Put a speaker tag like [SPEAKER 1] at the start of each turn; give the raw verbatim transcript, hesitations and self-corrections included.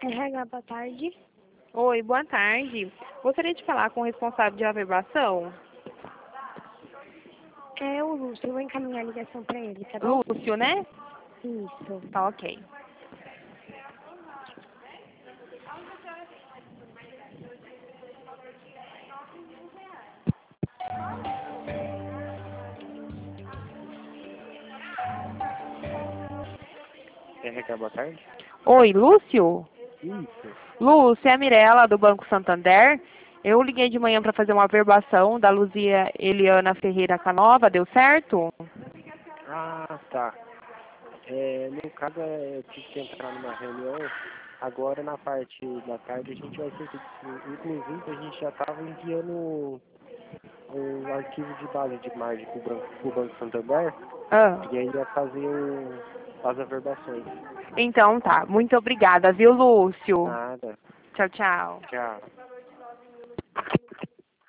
[SPEAKER 1] R H, boa tarde.
[SPEAKER 2] Oi, boa tarde. Gostaria de falar com o responsável de averbação.
[SPEAKER 1] É o Lúcio, eu vou encaminhar a ligação para ele, tá bom?
[SPEAKER 2] Lúcio, né?
[SPEAKER 1] Isso.
[SPEAKER 2] Tá ok.
[SPEAKER 3] R H, boa tarde.
[SPEAKER 2] Oi, Lúcio?
[SPEAKER 3] Isso.
[SPEAKER 2] Lúcio, é a Mirella do Banco Santander. Eu liguei de manhã para fazer uma averbação da Luzia Eliana Ferreira Canova, deu certo?
[SPEAKER 3] Ah, tá. É, no caso, é, eu tive que entrar numa reunião. Agora, na parte da tarde, a gente vai ter que... Inclusive, a gente já estava enviando um arquivo de base de margem para o Banco, pro Banco Santander.
[SPEAKER 2] Ah,
[SPEAKER 3] E aí ia fazer o, as averbações.
[SPEAKER 2] então tá. Muito obrigada, viu, Lúcio?
[SPEAKER 3] Nada.
[SPEAKER 2] Tchau, tchau.
[SPEAKER 3] Tchau.